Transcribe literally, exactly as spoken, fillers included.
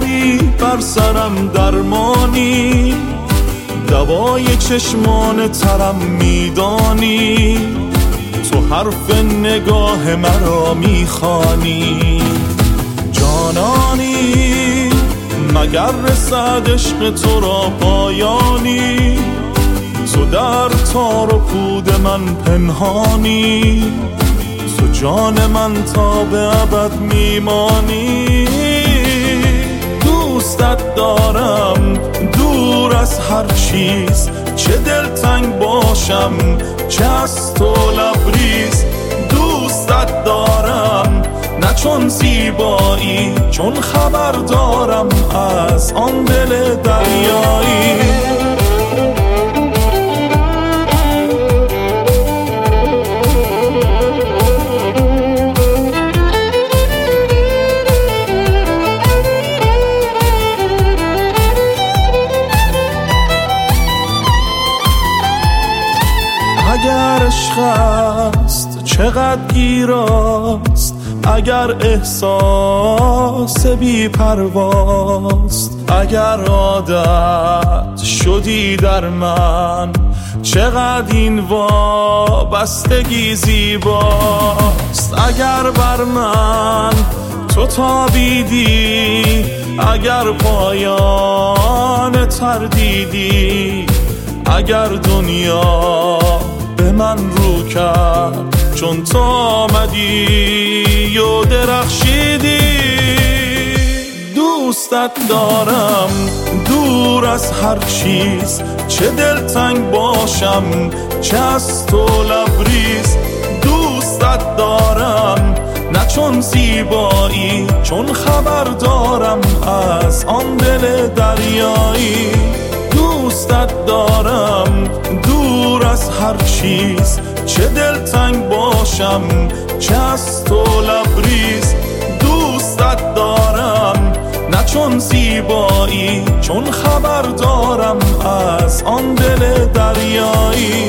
بیاری بر سرم درمانی، دوای چشمان ترم میدانی، تو حرف نگاه مرا میخوانی. جانانی مگر رسد عشق تو را پایانی، تو در تار و پود من پنهانی، تو جان من تا به ابد میمانی. دوستت دارم دور از هر چیز، چه دلتنگ باشم چه از تو لبریز. دوستت دارم نه چون زیبایی، چون خبر دارم از آن دل دریایی. اگر عشق است چقدر گیراست، اگر احساس بی پرواست، اگر عادت شدی در من چقدر این وابستگی زیباست. اگر بر من تو تابیدی، اگر پایان تردیدی، اگر دنیا به من رو کرد چون تو آمدی و درخشیدی. دوستت دارم دور از هر چیز، چه دلتنگ باشم چه از تو لبریز. دوستت دارم نه چون زیبایی، چون خبر دارم از آن دل دریایی. دوستت دارم دور از هر چیز، چه دلتنگ باشم چه از تو لبریز. دوستت دارم نه چون زیبایی، چون خبر دارم از آن دل دریایی.